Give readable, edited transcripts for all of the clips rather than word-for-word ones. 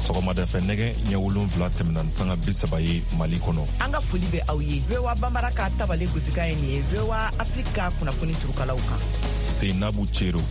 sɔgɔmada fɛ nɛgɛ ɲɛ 7 tɛmɛna ni sanga 30 ye Mali kɔnɔ. An ka foli bɛ aw ye. VOA Bambara ka tabale gosika ye nin ye VOA Afrika kunnafoni turukalaw kan. Seinabu Cero.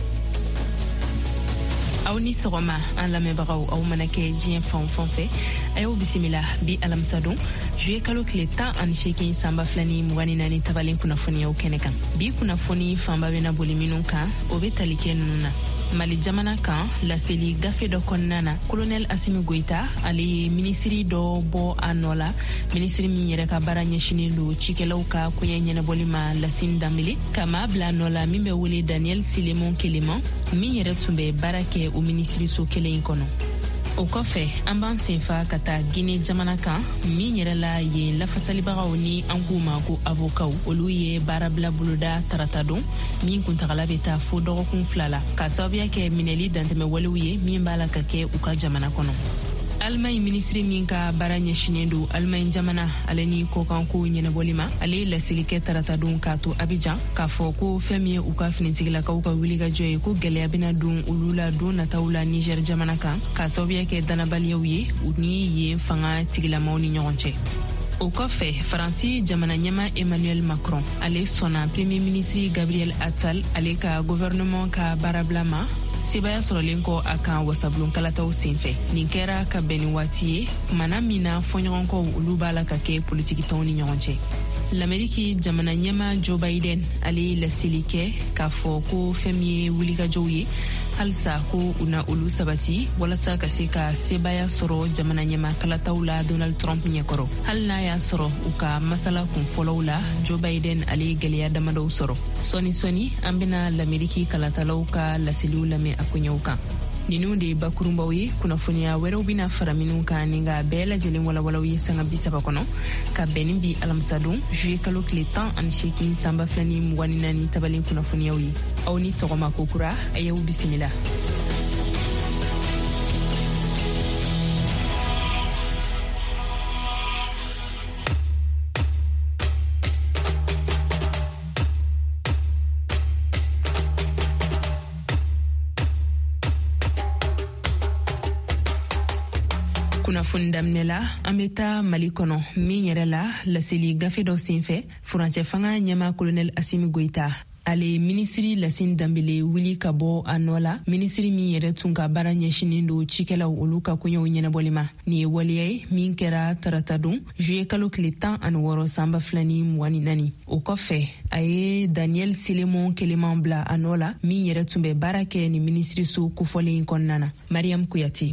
Aw ni sɔgɔma an lamɛnbagaw aw mana kɛ diɲɛ fan o fan fɛ a y'aw bisimila bi alamisa don juillet kalo tile 18 sanba 2024 tabalen kunnafoniyaw kɛnɛ kan. Bi kunnafoni fanba bɛna boli minnu kan o bɛ tali kɛ ninnu na. Mali jamana kan laseli gafe dɔ kɔnɔna na Colonel Assimi Goïta ale ye minisiri dɔ bɔ a nɔ la, minisiri min yɛrɛ ka baara ɲɛsinen don cikɛlaw ka koɲɛ ɲɛnabɔli ma Lasine Dambele ka maa bila a nɔ la min bɛ wele Daniel Silemon Keleman min yɛrɛ tun bɛ baara kɛ o minisiriso kelen in kɔnɔ. O kɔfɛ an b'an senfa ka taa Guinée jamana kan min yɛrɛ la yen lafasalibagaw ni an k'u ma ko avokaw olu ye baarabila boloda tarata don min kuntagala bɛ taa fo dɔgɔkun 2 la ka sababuya kɛ minɛli dantɛmɛ walew ye min b'a la ka kɛ u ka jamana kɔnɔ. Allemagne ministri min ka baara ɲɛsinen don Allemagne jamana ale ni kɔkanko ɲɛnabɔli ma ale ye laseli kɛ tarata don k'a to Abidjan k'a fɔ ko fɛn min ye u ka finitigilakaw ka wulikajɔ ye ko gɛlɛya bɛna don olu la don nataw la Niger jamana kan k'a sababuya kɛ danabaliyaw ye u ni yen fanga tigilamaw ni ɲɔgɔn cɛ. O kɔfɛ Faransi jamana ɲɛma Emmanuel Macron ale sɔnna premier ministre Gabriel Attal ale ka gouvernement ka baarabila ma sebaya sɔrɔlen kɔ a kan wasabulon kalataw senfɛ. Nin kɛra ka bɛn ni waati ye kumana min na fɔɲɔgɔnkɔw olu b'a la ka kɛ politikitɔnw ni ɲɔgɔn cɛ. L'Amérique jamana ɲɛma Joe Biden ale ye laseli kɛ k'a fɔ ko fɛn min ye wulikajɔw ye halisa ko u na olu sabati walasa ka se ka sebaya sɔrɔ jamana ɲɛma kalataw la Donald Trump ɲɛkɔrɔ. Hali n'a y'a sɔrɔ u ka masala kun fɔlɔw la Joe Biden ale ye gɛlɛya damadɔw sɔrɔ. Sɔni an bɛna l'Amérique kalatalaw ka laseliw lamɛn a koɲɛw kan. Ninnu de bakurunbaw ye kunnafoniya wɛrɛw bɛna fara minnu kan ni ka bɛɛ lajɛlen walawalaw ye sanga 30 kɔnɔ ka bɛn ni bi alamisa don juillet kalo tile 18 sanba 2024 tabalen kunnafoniyaw ye. Aw ni sɔgɔma kokura a y'aw bisimila. Kunnafoni daminɛ la an bɛ taa Mali kɔnɔ min yɛrɛ la laseli gafe dɔ senfɛ furancɛ fanga ɲɛma Colonel Assimi Goïta ale minisiri Lasine Dambele wuli ka bɔ a nɔ la minisiri min yɛrɛ tun ka baara ɲɛsinen don cikɛlaw olu ka koɲɛw ɲɛnabɔli ma. Nin ye waleya ye min kɛra tarata don juillet kalo tile 16 sanba 2024. O kɔfɛ a ye Daniel Silemon Keleman bila a nɔ la min yɛrɛ tun bɛ baara kɛ ni minisiriso kofɔlen kɔnɔna na. Mariam Kuyate.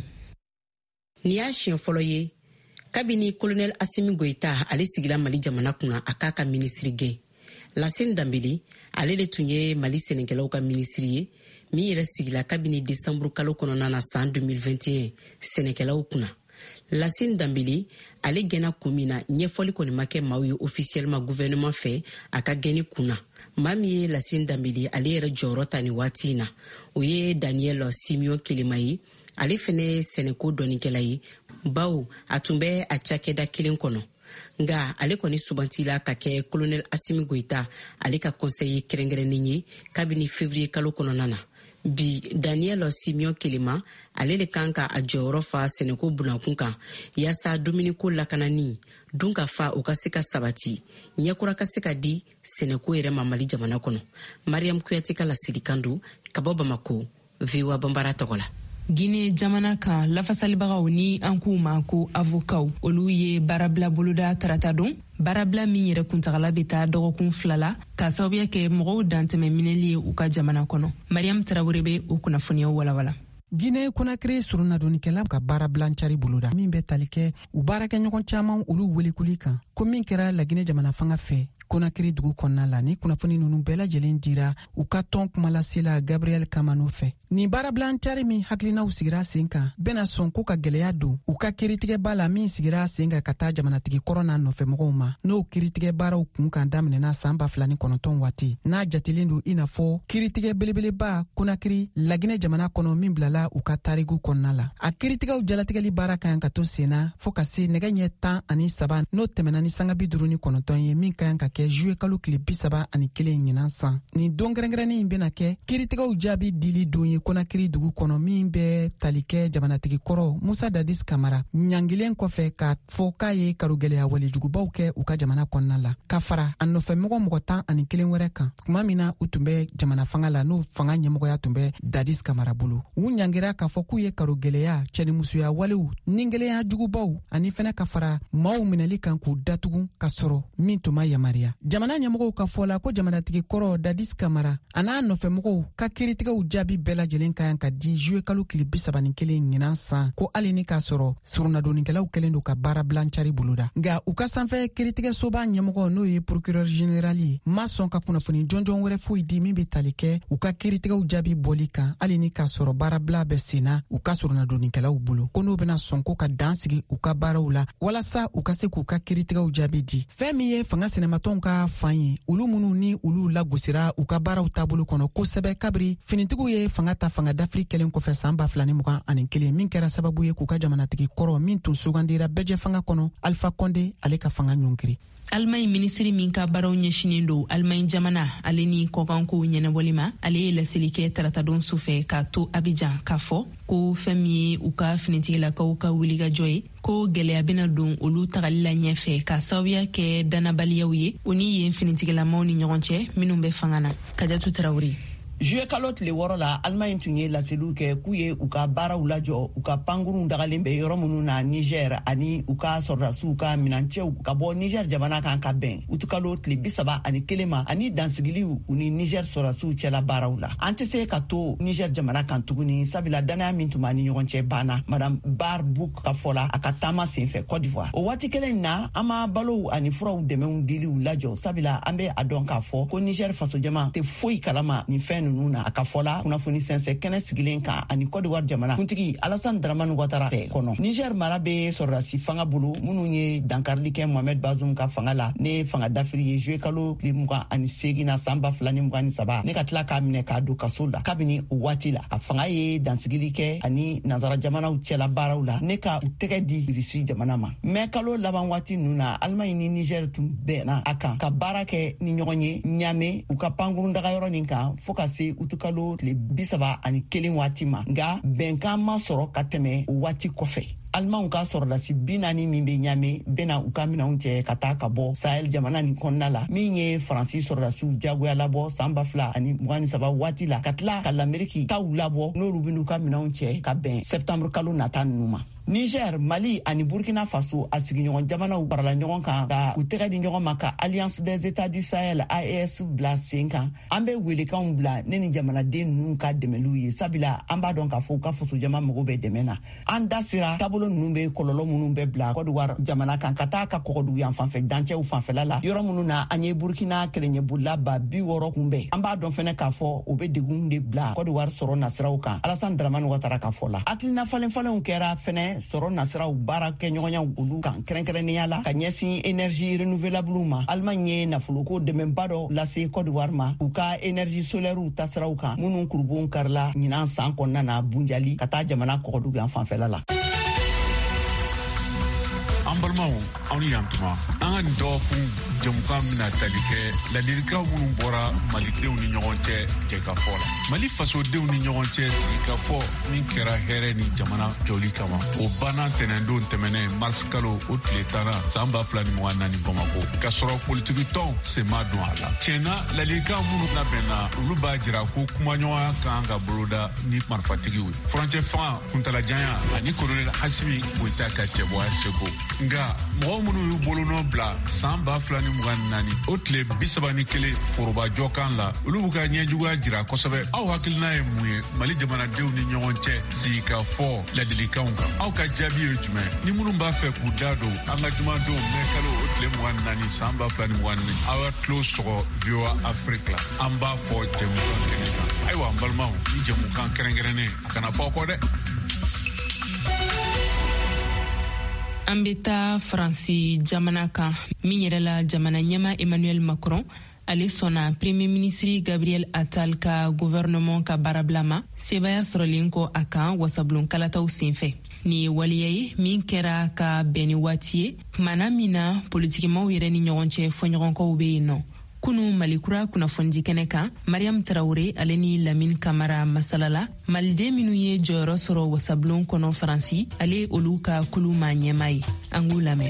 Ni y'a siɲɛ fɔlɔ ye kabini Colonel Assimi Goïta ale sigila Mali jamana kunna a k'a ka minisiri gɛn. Lasine Dambele ale de tun ye Mali sɛnɛkɛlaw ka minisiri ye min yɛrɛ sigila kabini décembre kalo kɔnɔna na san 2021 sɛnɛkɛlaw kunna. Lasine Dambele ale gɛnna kun min na ɲɛfɔli kɔni ma kɛ maaw ye officiellement gouvernement fɛ a ka gɛnni kunna. Maa min ye Lasine Dambele ale yɛrɛ jɔyɔrɔ ta ni waati in na o ye Daniel Simeon Keleman ye. Ale fɛnɛ sɛnɛko dɔnikɛla ye bawo a tun bɛ a cakɛda kelen kɔnɔ nga ale kɔni subantila ka kɛ Colonel Assimi Goïta ale ka conseiller kɛrɛnkɛrɛnnen ye kabini février kalo kɔnɔna na. Bi Daniel Simeon Keleman ale de kan ka a jɔyɔrɔ fa sɛnɛko bunakun kan yaasa dumuniko lakanani dun ka fa o ka se ka sabati ɲɛkura ka se ka di sɛnɛko yɛrɛ ma Mali jamana kɔnɔ. Mariam Kuyate ka laselikan don ka bɔ Bamako VOA Bambara tɔgɔ la. Guinée jamana kan lafasalibagaw ni an k'u ma ko avokaw olu ye baarabila boloda tarata don baarabila min yɛrɛ kuntagala bɛ taa dɔgɔkun 2 la ka sababuya kɛ mɔgɔw dantɛmɛ minɛli ye u ka jamana kɔnɔ. Mariam Tarawele bɛ o kunnafoniyaw walawala. Guinée Conakry surunnadonikɛla ka baarabilancari boloda min bɛ tali kɛ u baarakɛɲɔgɔn caman olu welikuli kan ko min kɛra la Guinée jamana fanga fɛ Conakry dugu kɔnɔna la ni kunnafoni ninnu bɛɛ lajɛlen dira u ka tɔn kumalasela Gabriel Kamano fɛ. Ni baarabilancari min hakilinaw sigira sen kan bɛna sɔn ko ka gɛlɛya don u ka kiritigɛba la min sigira sen kan ka taa jamanatigi kɔrɔ n'a nɔfɛmɔgɔw ma n'o kiritigɛ baaraw kun kan daminɛna san 2009 waati n'a jatilen don i n'a fɔ kiritigɛ belebeleba Conakry Laginɛ jamana kɔnɔ min bilala u ka tarigu kɔnɔna la. A kiritigɛw jalatigɛli baara kan ka to senna fɔ ka se nɛgɛ ɲɛ 13 n'o tɛmɛna ni sanga 59 ye min kan ka kɛ juye kalo tile 31 ɲinan san. Nin don kɛrɛnkɛrɛnnen in bena kɛ kiiritigɛw jaabi dili don ye Konakiri dugu kɔnɔ min bɛ tali kɛ jamanatigi kɔrɔ Musa Dadis Kamara ɲangilen kɔfɛ k'a fɔ k'a ye karogɛlɛya walejugubaw kɛ u ka jamana kɔnɔna la ka fara a nɔfɛmɔgɔ mɔgɔ 11 wɛrɛ kan tuma min na u tun bɛ jamana fanga la n'o fanga ɲɛmɔgɔya tun bɛ Dadis Kamara bolo. U ɲangira k'a fɔ k'u ye karogɛlɛya cɛnimusoya walew ningɛlɛya jugubaw ani fɛnɛ ka fara maaw minɛli kan k'u datugu ka sɔrɔ min tun ma yamaruya. Jamana ɲɛmɔgɔw ka fɔ la ko jamanatigi kɔrɔ Dadis Kamara a n'a nɔfɛmɔgɔw ka kiiritigɛw jaabi bɛɛ lajɛlen ka yan ka di juye kalo tile 31 ɲinan san ko hali ni k'a sɔrɔ surunadonnikɛlaw kɛlen don ka baara bilancari boloda. Nga u ka sanfɛ kiiritigɛsoba ɲɛmɔgɔ n'o ye procureur général ye ma sɔn ka kunnafoni jɔnjɔn wɛrɛ foyi di min bɛ tali kɛ u ka kiiritigɛw jaabi bɔli kan hali ni k'a sɔrɔ baarabila bɛ senna u ka surunadonnikɛlaw bolo ko n'u bɛna sɔn ko ka dan sigi u ka baaraw la walasa u ka se k'u ka kiiritigɛw jaabi di. Fɛn min ye fanga sɛnɛmatɔnw ka fan ye olu minnu ni olu lagosira u ka baaraw taabolo kɔnɔ kosɛbɛ kabiri finitigiw ye fanga ta fanga dafiri kɛlen kɔfɛ san 2021 min kɛra sababu ye k'u ka jamanatigi kɔrɔ min tun sugandira bɛjɛ fanga kɔnɔ Alpha Condé ale ka fanga ɲɔngiri. Almaɲ minisiri min ka baaraw ɲɛsinen don Almaɲ jamana ale ni kɔkanko ɲɛnɛbɔli ma ale ye laseli kɛ taratadon sufɛ k'a to Abidjan k'a fɔ ko fɛn min ye u ka finitigilakaw ka wulikajɔ ye ko gɛlɛya bena don olu tagali la ɲɛfɛ ka sababuya kɛ danabaliyaw ye u ni yen finitigilamaw ni ɲɔgɔn cɛ minnu bɛ fanga na. Kajatu Tarawuri. Juye kalo tile 6 la Almaɲ tun ye laseliw kɛ k'u ye u ka baaraw lajɔ u ka pankurun dagalen bɛ yɔrɔ minnu na Niger ani u ka sɔrɔdasiw ka minancɛw ka bɔ Niger jamana kan ka bɛn utukalo tile 31 ma ani dansigiliw u ni Niger sɔrɔdasiw cɛla baaraw la. An tɛ se ka to Niger jamana kan tuguni sabula danaya min tun b'a ni ɲɔgɔn cɛ banna. Madame Barbouk ka fɔla a ka taama senfɛ Côte d'Ivoire. O waati kelen na an ma balow ani furaw dɛmɛw diliw lajɔ sabula an bɛ a dɔn k'a fɔ ko Niger faso jama tɛ foyi kalama ni fɛn nuna a ka fɔla kunnafoni sɛnsɛ kɛnɛ sigilen kan ani Côte d'Ivoire jamana kuntigi Alassane Dramane Ouattara fɛ kɔnɔ. Niger mara bɛ sɔrɔdasi fanga bolo minnu ye dankarili kɛ Mohamed Bazoum ka fanga la ne fanga dafiri ye juye kalo tile 28 na san 2023 ne ka tila k'a minɛ k'a don kaso la kabini o waati la a fanga ye dansigili kɛ ani nazara jamanaw cɛla baaraw la ne ka u tɛgɛ di Irisi jamana ma. Mais kalo laban waati ninnu na Almaɲ ni Niger tun bɛnna a kan ka baara kɛ ni ɲɔgɔn ye Niamey u ka pankurun dagayɔrɔ nin kan fo ka se utukalo tile 31 waati ma nga bɛnkan ma sɔrɔ ka tɛmɛ o waati kɔfɛ. Almaɲw ka sɔrɔdasi 40 min bɛ Niamey bɛna u ka minɛnw cɛ ka taa ka bɔ Sahel jamana nin kɔnɔna la min ye Faransi sɔrɔdasiw jagoya labɔ san 2023 waati la ka tila ka l'Amérique taw labɔ n'olu bɛn'u ka minɛnw cɛ ka bɛn septembre kalo nata ninnu ma. Niger, Mali ani Burkina Faso a sigiɲɔgɔn jamanaw barala ɲɔgɔn kan ka u tɛgɛ di ɲɔgɔn ma ka Alliance des États du Sahel AES bila sen kan. An bɛ welekanw bila ne ni jamanaden ninnu ka dɛmɛliw ye sabula an b'a dɔn k'a fɔ u ka faso jama mago bɛ dɛmɛ na. An da sera taabolo ninnu bɛ kɔlɔlɔ minnu bɛ bila Côte d'Ivoire jamana kan ka taa ka kɔgɔdugu yan fanfɛ dancɛw fanfɛla la yɔrɔ minnu na an ye Burkina kɛlɛɲɛbolila ba 60 kunbɛn. An b'a dɔn fɛnɛ k'a fɔ o bɛ degun de bila Côte d'Ivoire sɔrɔ nasiraw kan. Alassane Dramane Ouattara ka fɔ la. Hakilina falenfalenw kɛra fɛnɛ sɔrɔ nasiraw baara kɛ ɲɔgɔnya olu kan kɛrɛnkɛrɛnnenya la ka ɲɛsin énergie renouvelable ma. Almaɲ ye nafoloko dɛmɛba dɔ lase Côte d'Ivoire ma u ka énergie solaire tasiraw kan minnu kurubon karila ɲinan san kɔnɔna na Bunjali ka taa jamana kɔgɔdugu yan fanfɛla la. An balimaw aw ni yantuma an ka nin dɔgɔkun jɛmukan bɛna tali kɛ ladilikan minnu bɔra malidenw ni ɲɔgɔn cɛ jɛkafɔ la. Mali fasodenw ni ɲɔgɔn cɛ sigikafɔ min kɛra hɛrɛ ni jamana jɔli kama o banna tɛnɛndon tɛmɛnɛ mars kalo o tile 10 san 2024 Bamako ka sɔrɔ politiki tɔnw sen ma don a la. Tiɲɛna ladilikan minnu labɛnna olu b'a jira ko kumaɲɔgɔnya kan ka boloda ni marifatigiw ye. Furancɛ fanga kuntalajanya ani kolonɛli Hasimi Goyita ka cɛbɔya seko. Nga mɔgɔ minnu y'u bolonɔ bila san 2024 o tile 31 forobajɔ kan la olu b'u ka ɲɛjuguya jira kosɛbɛ. Aw hakilina ye mun ye Mali jamanadenw ni ɲɔgɔn cɛ sigikafɔ ladilikanw kan? Aw ka jaabi ye jumɛn? Ni minnu b'a fɛ k'u da don an ka jumadenw mɛ kalo o tile 24 san 2024 aw ka tulo sɔgɔ VOA Afrique la. An b'a fɔ jɛmukan kɛnɛ kan. Ayiwa an balimaw ni jɛmukan kɛrɛnkɛrɛnnen a kana fɔ kɔ dɛ. An bɛ taa Faransi jamana kan min yɛrɛ la jamana ɲɛma Emmanuel Macron ale sɔnna premier ministre Gabriel Attal ka gouvernement ka barablama sebaya sɔrɔlen kɔ a kan wasablon kalataw senfɛ. Ni ye waliya ye min kɛra ka bɛn ni waati ye kumana min na politikimaw yɛrɛ ni ɲɔgɔn cɛ fɔɲɔgɔnkɔw be yen nɔ. Kunu Malikura kunnafoni kɛnɛ kan Mariam Traoré ale ni Lamine Camara masalala maliden minnu ye jɔyɔrɔ sɔrɔ wasablon kɔnɔ Faransi ale olu ka kulu ma ɲɛma ye. An k'u lamɛn.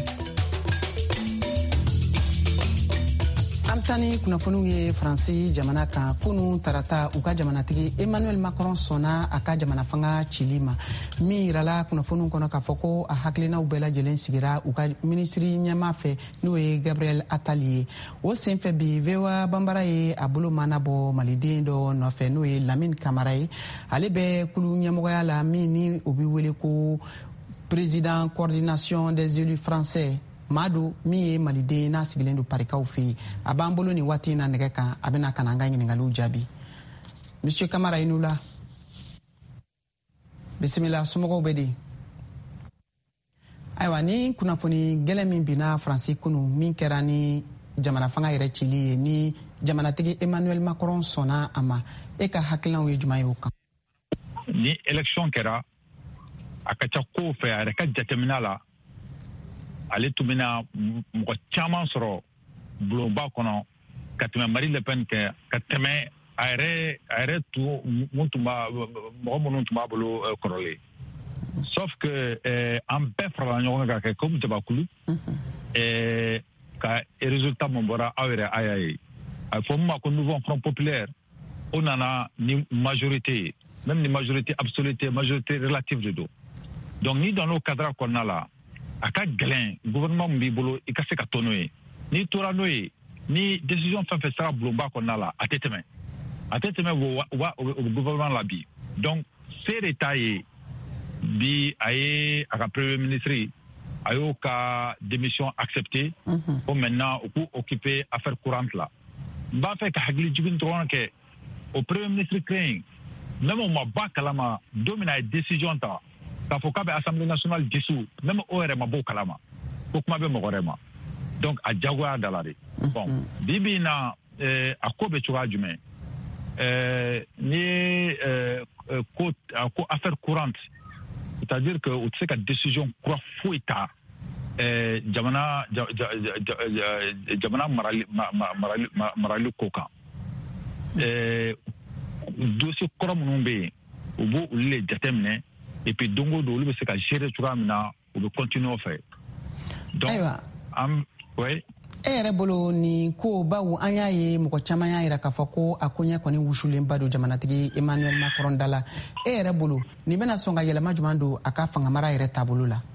Amtani kunnafoniw ye Faransi jamana kan kunu tarata u ka jamanatigi Emmanuel Macron sɔnna a ka jamana fanga cili ma min yirala kunnafoniw kɔnɔ k'a fɔ ko a hakilinaw bɛɛ lajɛlen sigira u ka minisiri ɲɛma fɛ n'o ye Gabriel Attal ye. O senfɛ bi VOA Bambara ye a bolo manabɔ maliden dɔ nɔfɛ n'o ye Lamine Camara ye. Ale bɛ kulu ɲɛmɔgɔya la min ni o bɛ wele ko président coordination des élus français. Madu min ye maliden n'a sigilen don parikaw fɛ yen a b'an bolo ni waati in na nɛgɛ kan a bɛna ka na an ka ɲininkaliw jaabi. Monsieur Camara i n'u la bisimila somɔgɔw bɛ di. Ayiwa ni kunnafoni gɛlɛn min binna Faransi kunu min kɛra ni jamana fanga yɛrɛ cili ye ni jamanatigi Emmanuel Macron sɔnna a ma e ka hakilinaw ye jumɛn ye o kan. Ni élection kɛra a ka ca kow fɛ a yɛrɛ ka jateminɛ la ale tun bɛna mɔgɔ caman sɔrɔ bulonba kɔnɔ ka tɛmɛ Marine Le Pen kɛ ka tɛmɛ a yɛrɛ mɔgɔ minnu tun b'a bolo kɔrɔlen. Sauf que an bɛɛ farala ɲɔgɔn kan ka kɛ comme jabakulu ka résultat mun bɔra aw yɛrɛ a y'a ye. A fɔ min ma ko Nouveau Front Populaire o nana ni majorité même ni majorité absolue majorité relative de don. Donc ni dans nos cadres kɔnɔna la a ka gɛlɛn gouvernement min b'i bolo i ka se ka to n'o ye n'i tora n'o ye ni décision fɛn fɛn sera bulonba kɔnɔna la a tɛ tɛmɛ o gouvernement la bi. Donc se de t'a ye bi a ye a ka premier ministre a y'o ka démission accepté ko maintenant u k'u occuper affaire courante la. N b'a fɛ ka hakili jigin dɔrɔn kɛ o premier ministre kelen même o ma ba kalama don min a ye décision ta k'a fɔ k'a bɛ assemblée nationale dissous même o yɛrɛ ma bɔ kalama ko kuma bɛ mɔgɔ wɛrɛ ma. Donc a jagoya da la de. Bon bi bi in na a ko bɛ cogoya jumɛn ni ko affaire courante c'est-à-dire que u tɛ se ka décision kura foyi ta jamana marali ko kan. Dossier kɔrɔ minnu bɛ yen u b'o olu le jateminɛ et puis dongo do olu bɛ se ka gérer cogoya min na u bɛ continuer o fɛ. Donc oui. E yɛrɛ bolo ni ko bawo an y'a ye mɔgɔ caman y'a yira k'a fɔ ko a ko ɲɛ kɔni wusulenba don jamanatigi Emmanuel Macron da la. E yɛrɛ bolo nin bɛna sɔn ka yɛlɛma jumɛn don a ka fangamara yɛrɛ taabolo la.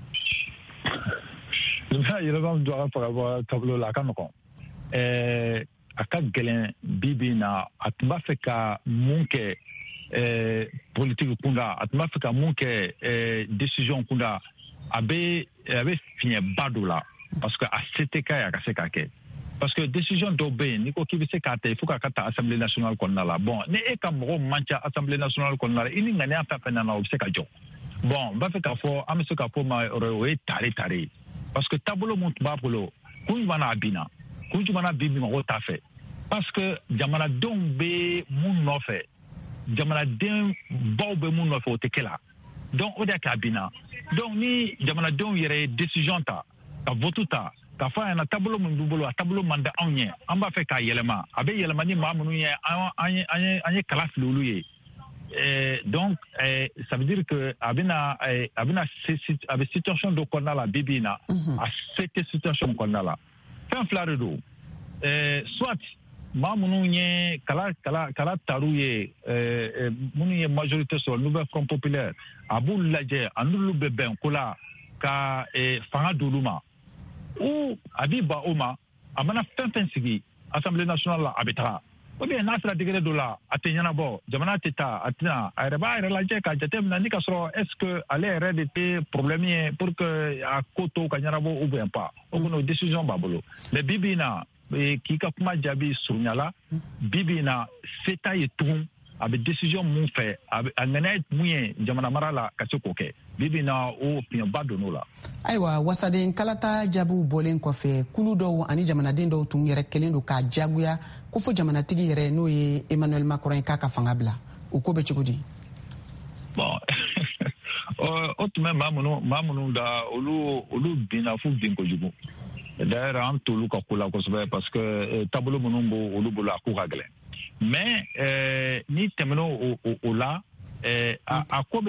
Nin bɛna yɛlɛma don a ka fangamara taabolo la a ka nɔgɔn. A ka gɛlɛn bi bi in na a tun b'a fɛ ka mun kɛ politique kunda a tun b'a fɛ ka mun kɛ décision kunda a bɛ fiɲɛba don la. Parce que a se tɛ k'a ye a ka se k'a kɛ. Parce que décision dɔw bɛ yen n'i ko k'i bɛ se k'a ta il faut k'a ka ta assemblée nationale kɔnɔna la. Bon ni e ka mɔgɔw man ca assemblée nationale kɔnɔna la i ni ŋaniya fɛn fɛn nana o bɛ se ka jɔ. Bon n b'a fɛ k'a fɔ an bɛ se k'a fɔ ma o ye tare ye. Parce que taabolo mun tun b'a bolo kun jumɛn na a binna kun jumɛn na bi mɔgɔw t'a fɛ. Parce que jamanadenw bɛ mun nɔfɛ jamanaden baw bɛ mun nɔfɛ o tɛ kɛ la. Donc o de y'a kɛ a binna. Donc ni jamanadenw yɛrɛ ye décision ta ka vote ta k'a fɔ a ɲɛna taabolo min b'u bolo a taabolo man di anw ye an b'a fɛ k'a yɛlɛma a bɛ yɛlɛma ni maa minnu ye an ye kala fili olu ye. Donc ça veut dire que a bɛ situation dɔ kɔnɔna la bi bi in na a se tɛ situation kɔnɔna la fɛn fila de don soit maa minnu ye kala taru ye minnu ye majorité sɔrɔ Nouveau Front Populaire a b'u lajɛ a n'olu bɛ bɛn ko la ka fanga d'olu ma ou a b'i ban o ma a mana fɛn fɛn sigi assemblée nationale la a bɛ taga ou bien n'a sera degré dɔ la a tɛ ɲɛnabɔ jamana tɛ taa a tɛna a yɛrɛ b'a yɛrɛ lajɛ k'a jateminɛ ni ka sɔrɔ est ce que ale yɛrɛ de tɛ problème ye pour que a ko to ka ɲɛnabɔ ou bien pas o kɔni o décision b'a bolo mais bi bi in na k'i ka kuma jaabi surunyala bi bi in na se t'a ye tugun a bɛ décision mun fɛ a ŋɛnɛ mun ye jamana mara la ka se k'o kɛ bibi na o opinionba donn'o la. Ayiwa wasaden kalata jaabiw bɔlen kɔfɛ kulu dɔw ani jamanaden dɔw tun yɛrɛ kelen don k'a jagoya ko fo jamanatigi yɛrɛ n'o ye Emmanuel Macron ye k'a ka fanga bila o ko bɛ cogo di? Bon o tun bɛ maa minnu da olu binna f'u bin kojugu. D'ailleurs an t'olu ka ko la kosɛbɛ parce que taabolo minnu b'o olu bolo a ko ka gɛlɛn. Mais ni tɛmɛn'o o la a ko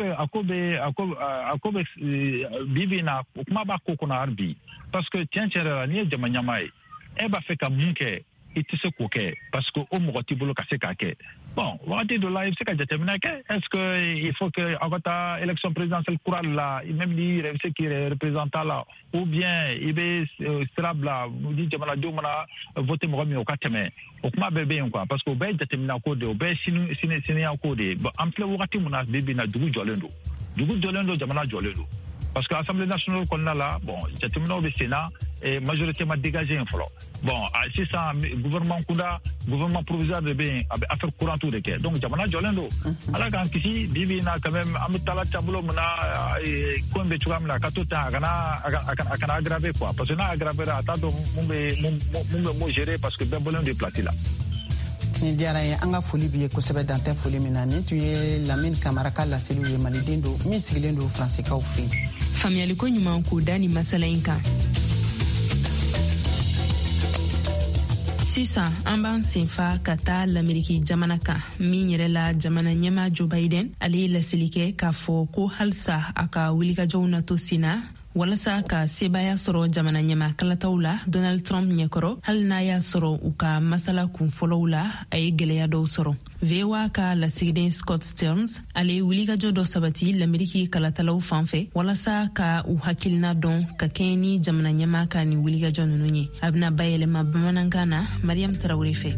bɛ bibi na kuma b'a ko kɔnɔ hali bi parce que tiɲɛ yɛrɛ la n'i ye jama ɲɛmaa ye e b'a fɛ ka mun kɛ i tɛ se k'o kɛ parce que o mɔgɔ t'i bolo ka se k'a kɛ. Bon wagati dɔ la i bɛ se ka jateminɛ kɛ est-ce que il faut que aw ka taa élection présidentielle kura la même n'i yɛrɛ bɛ se k'i yɛrɛ représenter la ou bien i bɛ sira bila ni jamanadenw mana voter mɔgɔ min o ka tɛmɛ o kuma bɛɛ bɛ yen quoi parce que o bɛɛ ye jateminɛ ko de o bɛɛ ye siniya ko de ye. Bon an filɛ wagati min na bi na dugu jɔlen don jamana jɔlen don parce que assemblée nationale kɔnɔna la bon jateminɛw bɛ sen na majorité ma dégagé yen fɔlɔ. Bon sisan gouvernement kunda gouvernement provisoire de bɛ yen a bɛ affaire courantes de kɛ donc jamana jɔlen don ala k'an kisi bibi na quand même an bɛ taala taabolo min na ko in bɛ cogoya min na a ka to ten a kana aggraver quoi parce que n'a aggraver a t'a dɔn mun bɛ gérer parce que bɛɛ bɔlen don place la. Ni diyara ye an ka foli b'i ye kosɛbɛ dan tɛ foli min na nin tun ye Lamine Kamara ka laseliw ye maliden don min sigilen don Faransikaw fɛ yen. Faamuyaliko ɲuman k'o da nin masala in kan. Sisan an b'an senfa ka taa l'Ameriki jamana kan min yɛrɛ la jamana ɲɛmaa Joe Biden ale ye laseli kɛ k'a fɔ ko halisa a ka wulikajɔw na to sen na walasa ka sebaya sɔrɔ jamana ɲɛmaa kalataw la Donald Trump ɲɛkɔrɔ hali n'a y'a sɔrɔ u ka masala kunfɔlɔw la a ye gwɛlɛya dɔw sɔrɔ. VOA ka lasigiden Scott Stearns ale ye wulikajɔ dɔ sabati l'Ameriki kalatalaw fan fɛ walasa ka u hakilina dɔn ka kɛɲɛ ni jamana ɲɛmaa ka nin wulikajɔ ninnu ye. A bɛna bayɛlɛma bamanankan na Mariam Tarawele fɛ.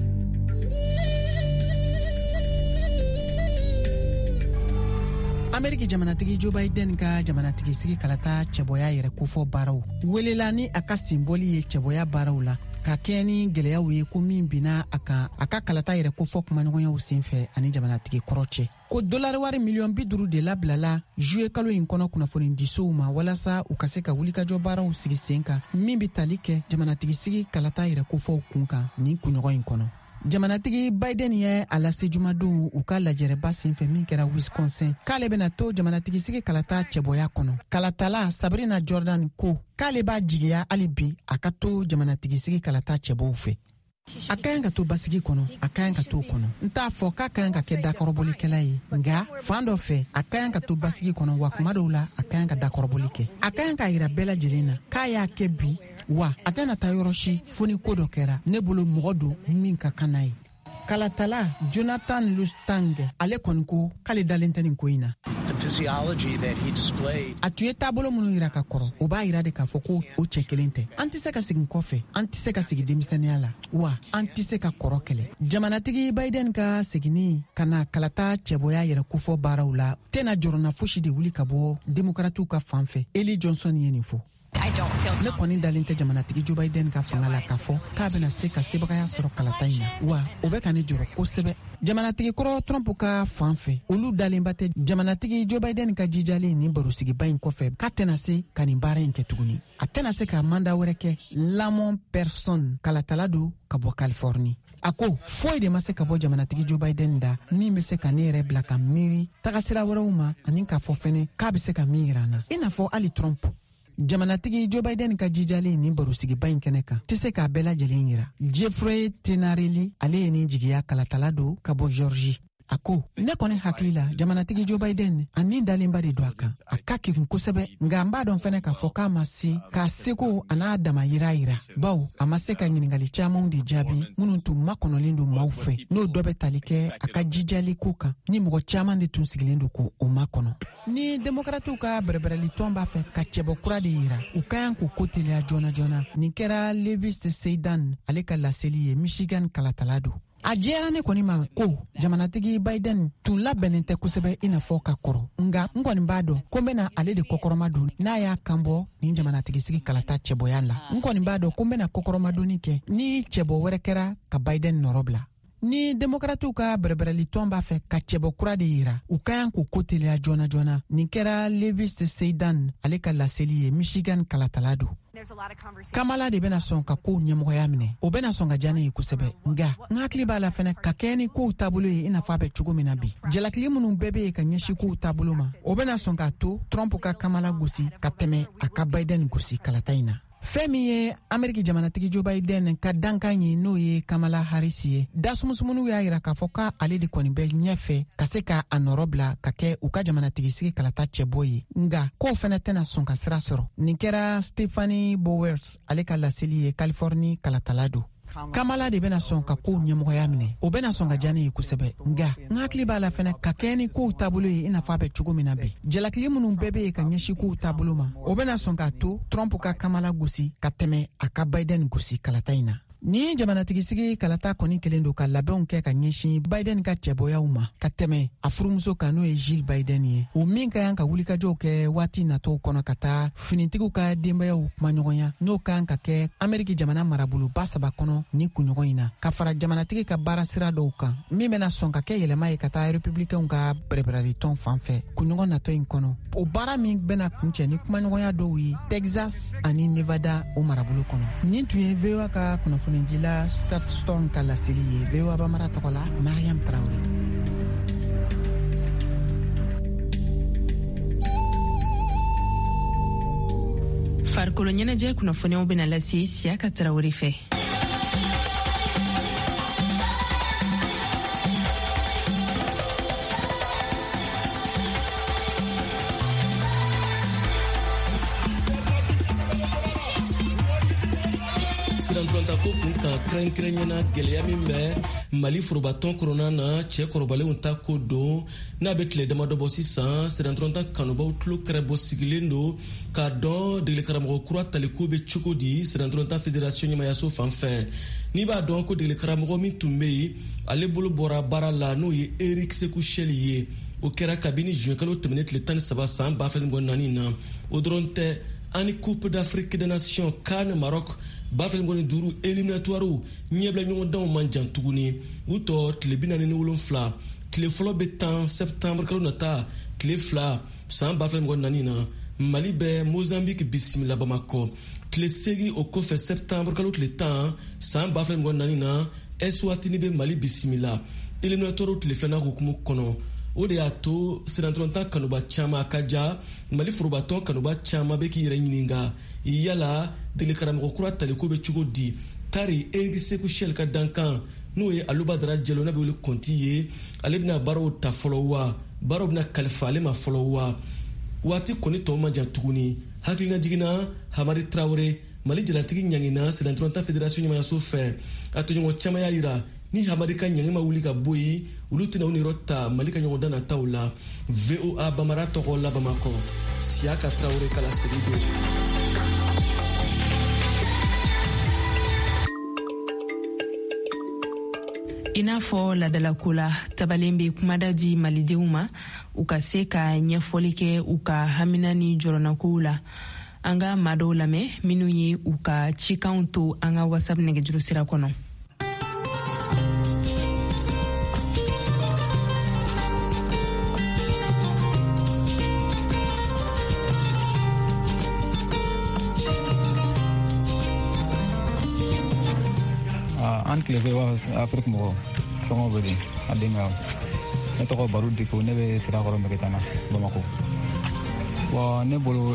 Ameriki jamanatigi Joe Biden ka jamanatigi sigi kalata cɛbɔya yɛrɛ kofɔ baaraw welela ni a ka simbɔli ye cɛbɔya baaraw la ka kɛ ni gwɛlɛyaw ye ko min bina a kan a ka kalata yɛrɛ kofɔ kumaɲɔgɔnyaw senfɛ ani jamanatigi kɔrɔ cɛ ko dolari wari miliyɔn 50 de labilala juye kalo in kɔnɔ kunnafoni disow ma walasa u ka se ka wulikajɔ baaraw sigi sen kan min bi tali kɛ jamanatigi sigi kalata yɛrɛ kofɔw kun kan nin kunɲɔgɔn in kɔnɔ. Jamanatigi Biden ye a lase jumadon u ka lajɛrɛba senfɛ min kɛra Wisconsin k'ale bɛna to jamanatigi sigi kalata cɛbɔya kɔnɔ. Kalatala Sabrina Jordan ko k'ale b'a jigiya hali bi a ka to jamanatigi sigi kalata cɛbɔw fɛ. A ka ɲi ka to basigi kɔnɔ a ka ɲi ka to kɔnɔ n t'a fɔ k'a ka ɲi ka kɛ dakɔrɔbɔlikɛla ye nka fan dɔ fɛ a ka ɲi ka to basigi kɔnɔ wa kuma dɔw la a ka ɲi ka dakɔrɔbɔli kɛ a ka ɲi k'a yira bɛɛ lajɛlen na k'a y'a kɛ bi wa a tɛna taa yɔrɔ si fo ni ko dɔ kɛra ne bolo mɔgɔ don min ka kan n'a ye. Kalatala Jonathan Lustang ale kɔni ko k'ale dalen tɛ nin ko in na. A tun ye taabolo minnu yira ka kɔrɔ o b'a yira de k'a fɔ ko o cɛ kelen tɛ. An tɛ se ka segin kɔfɛ an tɛ se ka sigi denmisɛnniya la wa an tɛ se ka kɔrɔ kɛlɛ. Jamanatigi Biden ka seginni ka na kalata cɛbɔya yɛrɛ kofɔ baaraw la tɛna jɔrɔna fosi de wuli ka bɔ demokratiw ka fan fɛ. Eli Johnson ye nin fɔ. Ne kɔni dalen tɛ jamanatigi Joe Biden ka fanga la k'a fɔ k'a bɛna se ka sebagaya sɔrɔ kalata in na wa o bɛ ka ne jɔrɔ kosɛbɛ. Jamanatigi kɔrɔ Trump ka fan fɛ olu dalenba tɛ jamanatigi Joe Biden ka jijalen nin barosigiba in kɔfɛ k'a tɛna se ka nin baara in kɛ tuguni. A tɛna se ka manda wɛrɛ kɛ. Lamont Person kalatala don ka bɔ Californie. A ko foyi de ma se ka bɔ jamanatigi Joe Biden da min bɛ se ka ne yɛrɛ bila ka miiri tagasira wɛrɛw ma ani k'a fɔ fɛnɛ k'a bɛ se ka min yira an na. I n'a fɔ hali Trump. Jamanatigi Joe Biden ka jijalen nin barosigiba in kɛnɛ kan tɛ se k'a bɛɛ lajɛlen yira. Jeffrey Tenarelli ale ye nin jigiya kalatala don ka bɔ Georgie. A ko ne kɔni hakili la jamanatigi Joe Biden a nin dalenba de don a kan a ka kekun kosɛbɛ nka n b'a dɔn fɛnɛ k'a fɔ k'a ma se k'a seko a n'a dama yira bawo a ma se ka ɲiningali camanw de jaabi minnu tun makɔnɔlen don maaw fɛ n'o dɔ bɛ tali kɛ a ka jijali ko kan ni mɔgɔ caman de tun sigilen don ko o makɔnɔ. Ni demokratiw ka bɛrɛbɛrɛli tɔn b'a fɛ ka cɛbɔ kura de yira u ka yan k'u ko teliya joona joona nin kɛra Levis Seidan ale ka laseli ye Michigan kalatala don. A jɛra ne kɔni ma ko jamanatigi Biden tun labɛnnen tɛ kosɛbɛ i n'a fɔ ka kɔrɔ nka n kɔni b'a dɔn ko n bɛna ale de kɔkɔrɔmadon n'a y'a kan bɔ nin jamanatigi sigi kalata cɛbɔya la. N kɔni b'a dɔn ko n bɛna kɔkɔrɔmadonni kɛ ni cɛbɔ wɛrɛ kɛra ka Biden nɔrɔ bila. ni demokratiw ka bɛrɛbɛrɛli tɔn b'a fɛ ka cɛbɔ kura de yira u ka yan k'u koteliya joona joona. Nin kɛra Levis Seidan ale ka laseli ye Michigan kalatala do. Kamala de bena sɔn ka kow ɲɛmɔgɔya minɛ. O bena sɔn ka diya ne ye kosɛbɛ. Nga n hakili b'a la fɛnɛ ka kɛ ni kow taabolo ye i n'a fɔ a bɛ cogo min na bi. Jalakili minnu bɛɛ be ka ɲɛsi kow taabolo ma, o bena sɔn k'a to Trump ka Kamala gosi ka tɛmɛ a ka Biden gosi kalata in na. Fɛn min ye Ameriki jamanatigi Joe Biden ka dankan ye n'o ye Kamala Harris ye. Dasumusumuniw y'a yira k'a fɔ ka ale de kɔni bɛ ɲɛfɛ ka se ka a nɔrɔ bila ka kɛ u ka jamanatigisi kalata cɛbɔ ye. Nga k'o fɛnɛ tɛna sɔn ka sira sɔrɔ. Nin kɛra Stephanie Bowers ale ka laseli ye Californie kalatala do. Kamala de bena sɔn ka kow ɲɛmɔgɔya minɛ. O bena sɔn ka diya ne ye kosɛbɛ. Nga n hakili b'a la fɛnɛ ka kɛ ni kow taabolo ye i n'a fɔ a bɛ cogo min na bi. Jalakili minnu bɛɛ be ka ɲɛsi kow taabolo ma, o bena sɔn k'a to Trump ka Kamala gosi ka tɛmɛ a ka Biden gosi kalata in na. Ni jamanatigisi kalata kɔni kelen do ka labɛnw kɛ ka ɲɛsin Biden ka cɛbɔyaw ma ka tɛmɛ a furumuso kan n'o ye Jill Biden ye. O min ka yan ka wulikajɔw kɛ waati natɔw kɔnɔ ka taa finitigiw ka denbayaw kumaɲɔgɔnya n'o kan ka kɛ Ameriki jamana maraboloba 3 kɔnɔ ni kunɲɔgɔn in na ka fara jamanatigi ka baara sira dɔw kan min bena sɔn ka kɛ yɛlɛma ye ka taa republicainw ka bɛrɛbɛrɛli tɔn fan fɛ kunɲɔgɔn natɔ in kɔnɔ. O baara min bena kuncɛ ni kumaɲɔgɔnya dɔw ye Texas ani Nevada o marabolo kɔnɔ. Nin tun ye VOA ka kunnafonidila Scott Stone ka laseli ye. VOA Bamara tɔgɔ la Mariam Traoré. Farikolo ɲɛnajɛ kunnafoniyaw bena lase Siaka Traoré fɛ. Ko kun kan kɛrɛnkɛrɛnyana gɛlɛya min bɛ Mali forobatɔn kɔnɔna na cɛ kɔrɔbalenw ta ko don n'a bɛ tile damadɔ bɔ sisan sirantɔrɔnta kanubaw tulo kɛrɛbɔ sigilen don k'a dɔn degeli kura taliko bɛ cogo di sirantɔrɔnta fédération ɲɛmayaso fan fɛ. N'i b'a dɔn ko degeli karamɔgɔ min tun bɛ yen ale bolo bɔra baara la n'o ye Eric Sekou Cheli ye. O kɛra kabini juin kalo tɛmɛnen tile 13 san 2024 na. O dɔrɔn tɛ ani Coupe d'Afrique des Nations CAN Maroc Bafɛngoni duru éliminatoire ɲɛbila ɲɔgɔndanw man jan tuguni. U tɔ tile 47 tile fɔlɔ bɛ 10 septembre kalo nata tile 2 san 2024 na Mali bɛ Mozambique bisimila Bamako. Tile 8 o kɔfɛ septembre kalo tile 10 san 2024 na Eswatini bɛ Mali bisimila éliminatoire tile 2 hukumu kɔnɔ. O de y'a to sirantɔrɔnta kanuba caman ka ja Mali forobatɔn kanuba caman bɛ k'i yɛrɛ ɲininka yala degeli karamɔgɔ kura taliko bɛ cogo di. Tari Eric Sekou Cheli ka dankan n'o ye Alubadara Jalo n'a bɛ wele Konti ye ale bɛna baaraw ta fɔlɔ wa baaraw bɛna kalifa ale ma fɔlɔ wa. Waati kɔni tɔw man jan tuguni. Hakilina jiginna Hamadi Traoré Mali jalatigi ɲangina sirantɔrɔnta fédération ɲɛmayaso fɛ. A tɔɲɔgɔn caman y'a yira ni Hamadi ka ɲangi ma wuli ka bɔ yen olu tɛna u niyɔrɔ ta Mali ka ɲɔgɔndan nataw la. VOA Bamara tɔgɔ la Bamako Siaka Traoré ka laseli do. I n'a fɔ ladalako la tabalen bɛ kumada di malidenw ma u ka se ka ɲɛfɔli kɛ u ka hamina ni jɔrɔnakow la. An ka maa dɔw lamɛn minnu ye u ka cikanw to an ka WhatsApp nɛgɛjuru sira kɔnɔ. An tile fɛ wa Afrique mɔgɔ sɔngɔ bɛ di a denkɛ ne tɔgɔ Baru Diko ne bɛ Sirakɔrɔ Mɛkɛtana Bamako. Bon ne bolo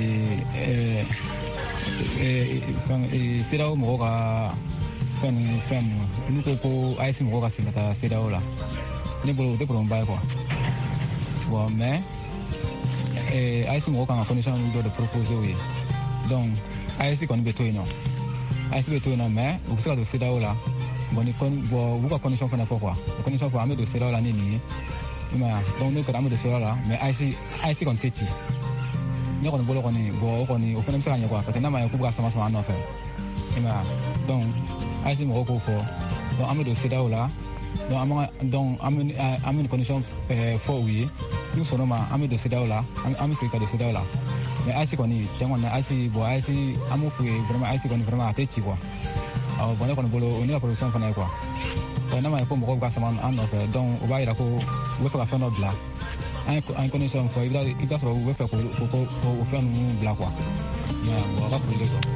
CEDEAO mɔgɔw ka fɛn n'u ko AES mɔgɔw ka segin ka taa CEDEAO la ne bolo o tɛ problème ba ye quoi. Bon mais AES mɔgɔw kan ka condition dɔ de proposer u ye donc AES kɔni bɛ to yen nɔ. AES bɛ to yen nɔ mais u bɛ se ka don CEDEAO la bon u ka condition fana fɔ quoi condition fɔ an bɛ don CEDEAO la ni nin ye i m'a ye donc n'o kɛra an bɛ don CEDEAO la mais AES kɔni tɛ ci ne kɔni bolo kɔni bon o kɔni o fana bɛ se ka ɲɛ quoi parce que n'a ma ɲɛ k'u bɛ ka sama an nɔfɛ i m'a ye donc AES mɔgɔw k'o fɔ donc an bɛ don CEDEAO la donc an bɛ nin condition fɔ u ye n'u sɔnn'o ma an bɛ don CEDEAO la an bɛ segin ka don CEDEAO la. Mais AES kɔni tiɲɛ kɔni AES bon AES an b'o f'u ye vraiment AES kɔni vraiment a tɛ ci quoi. Bon ne kɔni bolo o ye ne ka position fana ye quoi. n'a ma ko mɔgɔw ka sama an nɔfɛ donc o b'a yira ko u bɛ fɛ ka fɛn dɔ bila an condition fɔ i bɛ sɔrɔ u bɛ fɛ k'o fɛn ninnu bila quoi mais o ka foli quoi.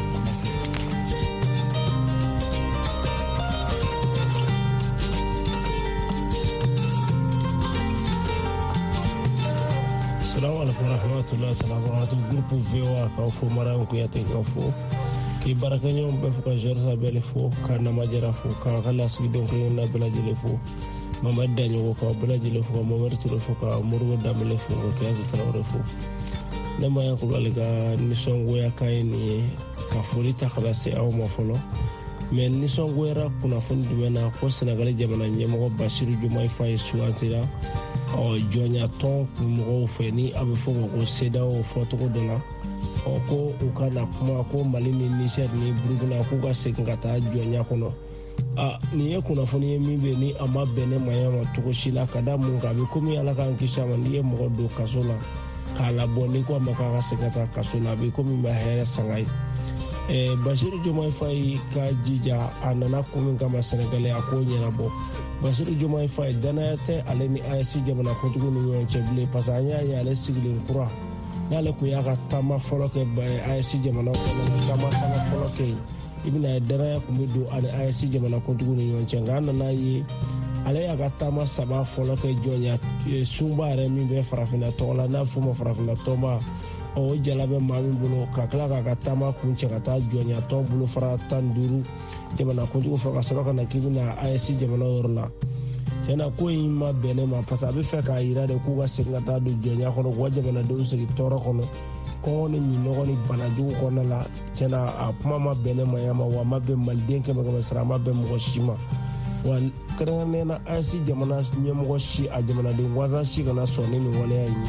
Assalamu alaikum warahmatullahi wabarakatuh. Grupo VOA ka fo Mariam Kuyate ka fo ki baraka ñoom be fu ka jersa bele fo ka na majara fo ka kala sigi don ko na bela jele fo mama dañu ko bela jele fo mo wertu fo ka murwo damle fo ko ka trawre fo na ma ko balga ni songo ya kayni ka folita kala se aw mo folo men ni songo era kuna fundi mena ko Senegal jamana ñemo Basiru Jumay Faye suantira o jonya ton mo fe ni abe fo ko seda o foto ko de la o ko u kana kuma ko Mali ni Niger ni Burkina ko ga se ngata jonya kono ni e kuna fo ni mi be ni ama bene maya ma to ko shila kada mun ga be ko mi ala kan kisha man ni e mo do kasola kala boni ko ma ka se ngata kasola be ko mi ma here sangai Basiru Jumay Faye ka jija anana ko min kama Senegalais ko nyana bo Basiru Jumay Faye danayate ale ni ASC jamana kuntugu ni yon cheble pasanya ya ale siglin kura nale ku ya ka tama foloke ASC jamana ko na tama sama foloke ibina danaya ku mido ale ASC jamana kuntugu ni yon chenga na yi ale ya ka tama saba foloke jonya sumba re mi be farafina tola na fuma farafina toma o jalabe mami bolo ka kala ka tama kunche ka ta jonya to bolo fara tan duru jamana kuntugu fo ka soro kana kibina ASC jamana orla tena ko ma bene ma pasa be fe ka ira de ku ga singa ta do jonya ko ko jamana do sigi toro kono ko ni mi no ni banaju ko na la tena a puma ma bene ma ya ma wa ma be mal denke ma ga sara ma be mo shima wan krene na ASC jamana nyemo shi a jamana de waza shi kana so ni wala yi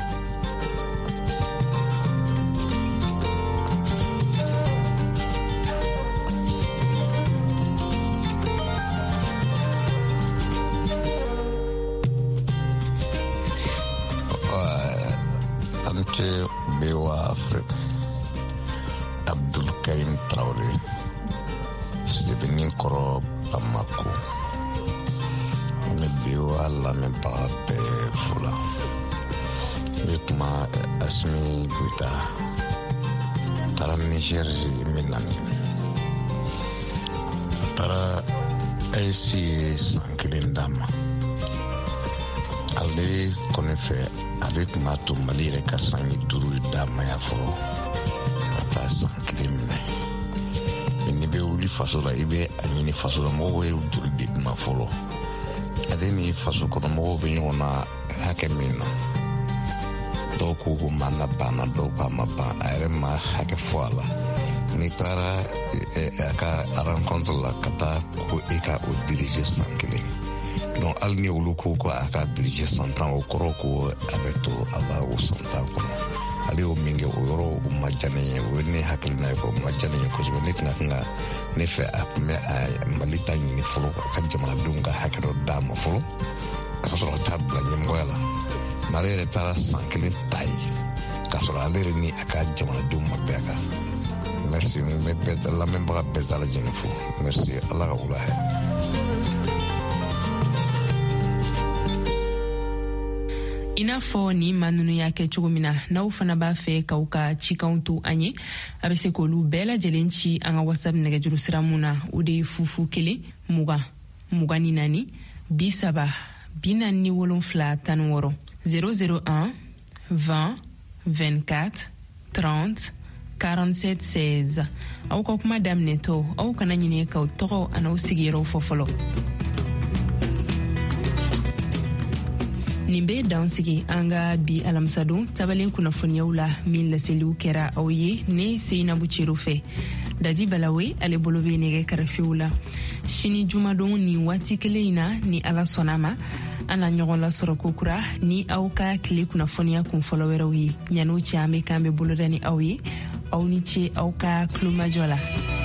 Bewa Afrique Abdul Karim Traoré Sebenin Koro Bamako me bewa la me baate fula yekma Asmi Goita tara Niger Milani tara ASC Sankilindama ale konefe avec ma to malire ka sangi duru dama ya fo ata sankilime ni be uli fasola ibe anyini fasola mo we duru de ma folo adeni faso ko mo be nyona hakemino do ko mana bana do ba ma ba are ma hake foala ni tara aka rencontre la kata ko eka o diriger sankilime donc alni uluku ko aka dirige santan o koro ko abeto ala o santan ko ali o minge o yoro o majane o ne hakilina ko majane ko so ne tanga ne fe apme malita ni folo ka jamana dunga hakero dama folo ka so tabla ni ngoyala mare tara sankilin tai ka so ale ni aka jamana duma bega merci me beta la même bra beta la jenefo merci allah wala ina fɔ ni ma nunu y'a kɛ cogo min na n'aw fana b'a fɛ k'aw ka cikanw to an ye a bɛ se k'olu bɛɛ lajɛlen ci an ka whatsapp nɛgɛjuru sira mun na o de ye 00 20 24 30 46 001 20 24 30 47 16 aw ka kuma daminɛtɔ aw kana ɲinɛ k'aw tɔgɔ an'aw sigiyɔrɔw fɔ fɔlɔ. nin bɛ dansigi an ka bi alamisadon tabalen kunnafoniyaw la min laseliw kɛra aw ye ne Seinabu Cero fɛ Dadi Balawe ale bolo bɛ nɛgɛ kɛrɛfɛw la sini jumadon ni waati kelen in na ni ala sɔnna ma an na ɲɔgɔn lasɔrɔ kokura ni aw ka tile kunnafoniya kunfɔlɔ wɛrɛw ye ɲan'o cɛ an bɛ kan bɛ boloda ni aw ye aw ni ce aw ka kulomajɔ la.